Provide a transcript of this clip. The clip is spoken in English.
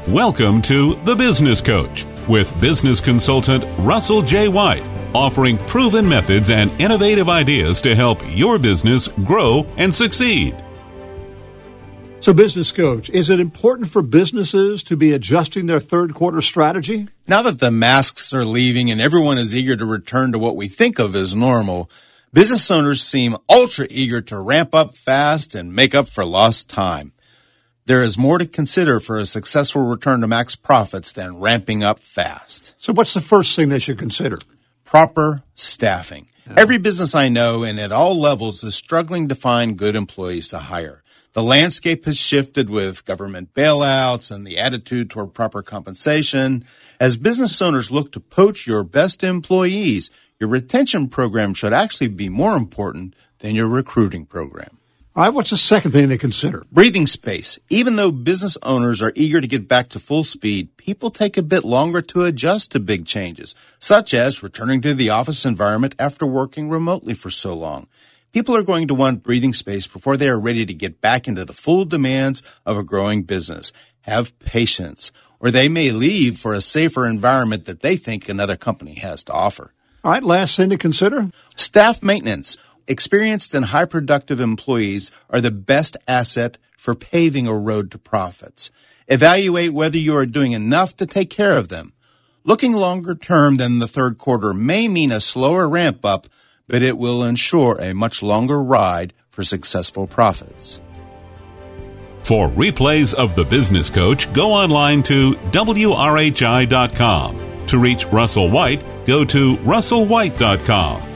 Welcome to The Business Coach with business consultant Russell J. White, offering proven methods and innovative ideas to help your business grow and succeed. So, Business Coach, is it important for businesses to be adjusting their third quarter strategy? Now that the masks are leaving and everyone is eager to return to what we think of as normal, business owners seem ultra eager to ramp up fast and make up for lost time. There is more to consider for a successful return to max profits than ramping up fast. So what's the first thing they should consider? Proper staffing. Every business I know and at all levels is struggling to find good employees to hire. The landscape has shifted with government bailouts and the attitude toward proper compensation. As business owners look to poach your best employees, your retention program should actually be more important than your recruiting program. All right, what's the second thing to consider? Breathing space. Even though business owners are eager to get back to full speed, people take a bit longer to adjust to big changes, such as returning to the office environment after working remotely for so long. People are going to want breathing space before they are ready to get back into the full demands of a growing business. Have patience, or they may leave for a safer environment that they think another company has to offer. All right, last thing to consider? Staff maintenance. Experienced and high productive employees are the best asset for paving a road to profits. Evaluate whether you are doing enough to take care of them. Looking longer term than the third quarter may mean a slower ramp up, but it will ensure a much longer ride for successful profits. For replays of The Business Coach, go online to WRHI.com. To reach Russell White, go to RussellWhite.com.